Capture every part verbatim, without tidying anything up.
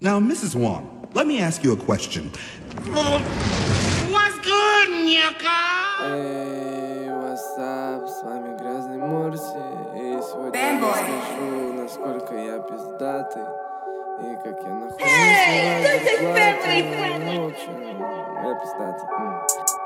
Now, Missus Wong, let me ask you a question. What's good, Ника? Эй, what's up, с вами Грязный Морси. И сегодня я расскажу, насколько я пиздатый и как я нахуй Hey, не this is family зарплату. friendly. Ну, в общем, я пиздатый. М.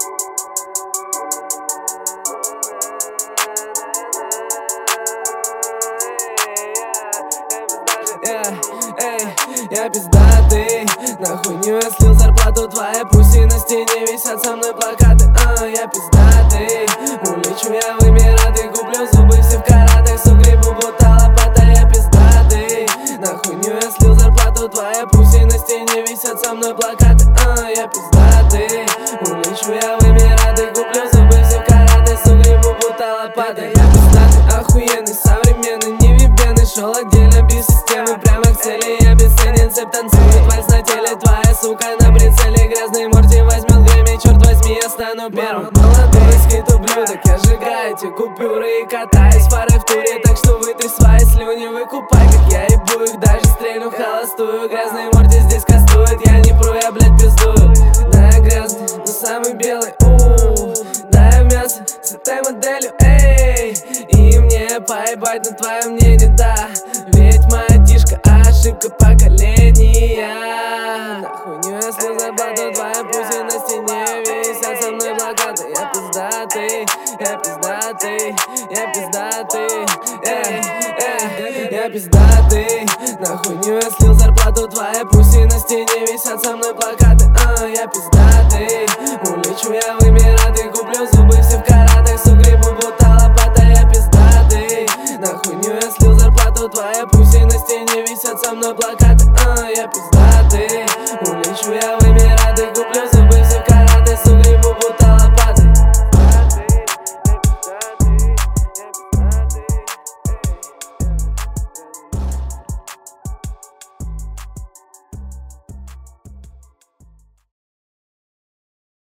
Yeah, эй, я пиздатый, на хуйню я слил зарплату. Твоя пусть и на стене висят со мной плакаты. А, я пиздатый, улечу я в Эмираты, куплю зубы все в каратах, сугребу будто лопата. Я пиздатый, на хуйню я слил зарплату. Твоя пусть и на стене висят со мной плакаты. А, я пиздатый, улечу я в Эмираты, куплю зубы все в каратах, сугребу будто лопата. Я пиздатый, охуенный, современный, невъебенный, шел отдельно без системы, прямо к цели. Я бесценен, цепь танцует вальс на теле. Твоя сука на прицеле, Грязный Морти возьмет Грэмми, черт возьми, я стану первым. Молодой скит ублюдок, я сжигаю эти купюры и катаюсь фары в туре. Так что вытри свои слюни, выкупай, как я ебу их, даже стрельну холостую. Грязный Морти здесь кастует, я не пру, я, блядь, пиздую. Да, я грязный, но самый белый, ууу. Да, я в мясо с этой моделью, эй. И мне поебать на твое мнение, да. Ведь моя тишка ошибка поколения. Нахуй не если зарплату, твоя пусть и на стене висят со мной плакаты. Я пиздатый, я пиздатый, я пиздатый, эй, эй, я пиздатый. Нахуй не я слил зарплату, твоя пусть и на стене висят со мной плакаты. А, я пиздатый, улечу я в